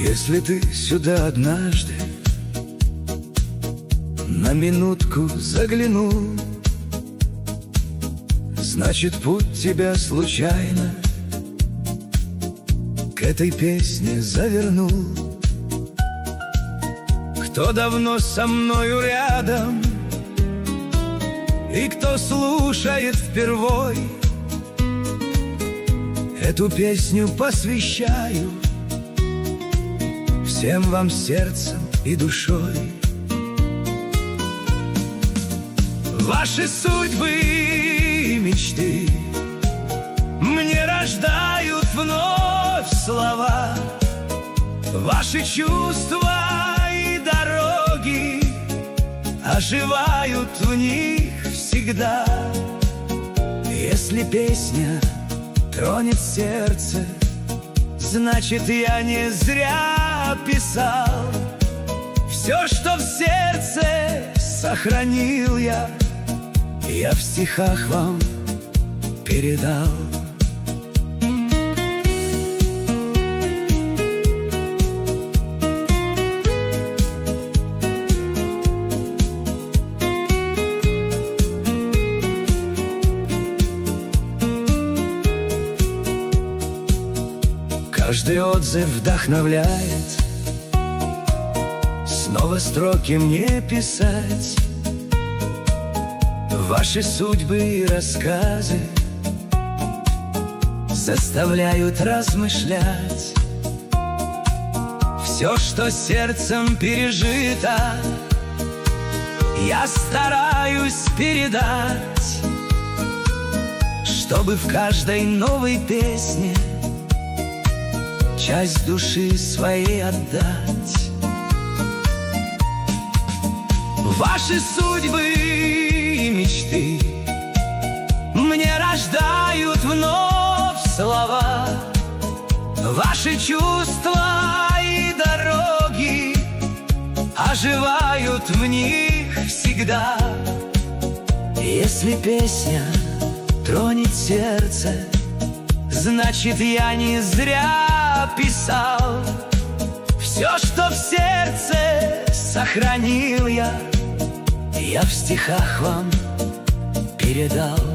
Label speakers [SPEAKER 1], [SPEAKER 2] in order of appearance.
[SPEAKER 1] Если ты сюда однажды на минутку заглянул, значит, путь тебя случайно к этой песне завернул. Кто давно со мною рядом и кто слушает впервой, эту песню посвящаю всем вам сердцем и душой. Ваши судьбы и мечты мне рождают вновь слова. Ваши чувства и дороги оживают в них всегда. Если песня тронет сердце, значит, я не зря писал. Все, что в сердце сохранил я в стихах вам передал. Каждый отзыв вдохновляет снова строки мне писать. Ваши судьбы и рассказы заставляют размышлять. Все, что сердцем пережито, я стараюсь передать, чтобы в каждой новой песне часть души своей отдать. Ваши судьбы и мечты мне рождают вновь слова. Ваши чувства и дороги оживают в них всегда. Если песня тронет сердце, значит, я не зря писал. Все, что в сердце сохранил я в стихах вам передал.